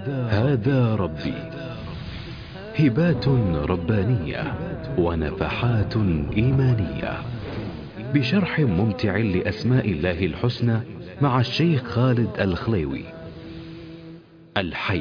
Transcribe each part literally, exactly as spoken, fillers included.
هذا ربي. هبات ربانية ونفحات إيمانية بشرح ممتع لأسماء الله الحسنى مع الشيخ خالد الخليوي. الحي،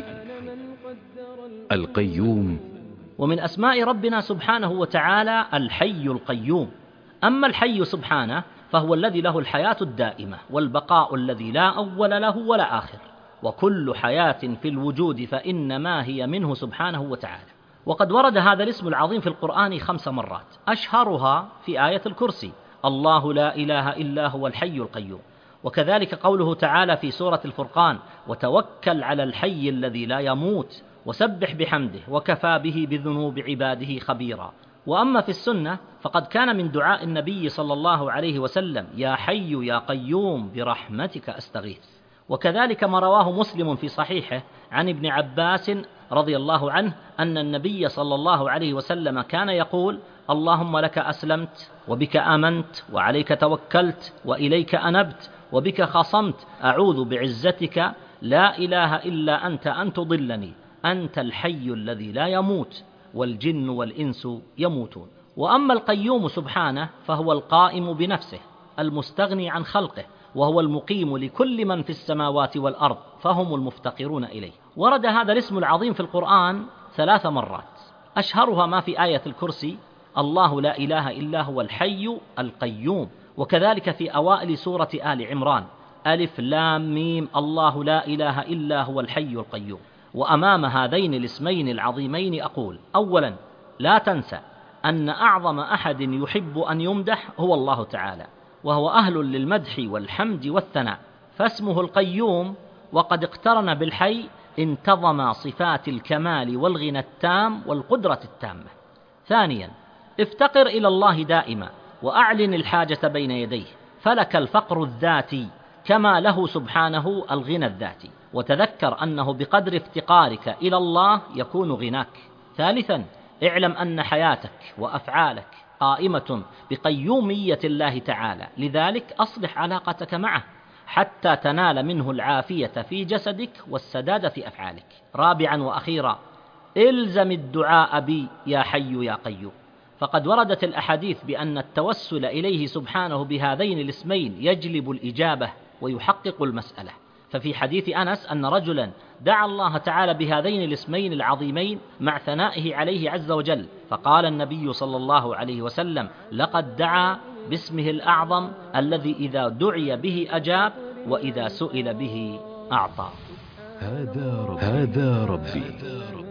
القيوم. ومن أسماء ربنا سبحانه وتعالى الحي القيوم. أما الحي سبحانه فهو الذي له الحياة الدائمة والبقاء الذي لا أول له ولا آخر، وكل حياة في الوجود فإنما هي منه سبحانه وتعالى. وقد ورد هذا الاسم العظيم في القرآن خمس مرات، أشهرها في آية الكرسي: الله لا إله إلا هو الحي القيوم. وكذلك قوله تعالى في سورة الفرقان: وتوكل على الحي الذي لا يموت وسبح بحمده وكفى به بذنوب عباده خبيرا. وأما في السنة فقد كان من دعاء النبي صلى الله عليه وسلم: يا حي يا قيوم برحمتك أستغيث. وكذلك ما رواه مسلم في صحيحه عن ابن عباس رضي الله عنه أن النبي صلى الله عليه وسلم كان يقول: اللهم لك أسلمت وبك آمنت وعليك توكلت وإليك أنبت وبك خصمت، أعوذ بعزتك لا إله إلا أنت أن تضلني، أنت الحي الذي لا يموت والجن والإنس يموتون. وأما القيوم سبحانه فهو القائم بنفسه المستغني عن خلقه، وهو المقيم لكل من في السماوات والأرض فهم المفتقرون إليه. ورد هذا الاسم العظيم في القرآن ثلاث مرات، أشهرها ما في آية الكرسي: الله لا إله إلا هو الحي القيوم. وكذلك في أوائل سورة آل عمران: ألف لام ميم الله لا إله إلا هو الحي القيوم. وأمام هذين الاسمين العظيمين أقول: أولا، لا تنسى أن أعظم أحد يحب أن يمدح هو الله تعالى، وهو أهل للمدح والحمد والثناء، فاسمه القيوم وقد اقترن بالحي انتظم صفات الكمال والغنى التام والقدرة التامة. ثانيا، افتقر إلى الله دائما وأعلن الحاجة بين يديه، فلك الفقر الذاتي كما له سبحانه الغنى الذاتي، وتذكر أنه بقدر افتقارك إلى الله يكون غناك. ثالثا، اعلم أن حياتك وأفعالك قائمة بقيومية الله تعالى، لذلك أصلح علاقتك معه حتى تنال منه العافية في جسدك والسداد في أفعالك. رابعا وأخيرا، إلزم الدعاء بي يا حي يا قيوم، فقد وردت الأحاديث بأن التوسل إليه سبحانه بهذين الاسمين يجلب الإجابة ويحقق المسألة. ففي حديث أنس أن رجلا دعا الله تعالى بهذين الاسمين العظيمين مع ثنائه عليه عز وجل، فقال النبي صلى الله عليه وسلم: لقد دعا باسمه الأعظم الذي إذا دعي به أجاب وإذا سئل به أعطى. هذا ربي.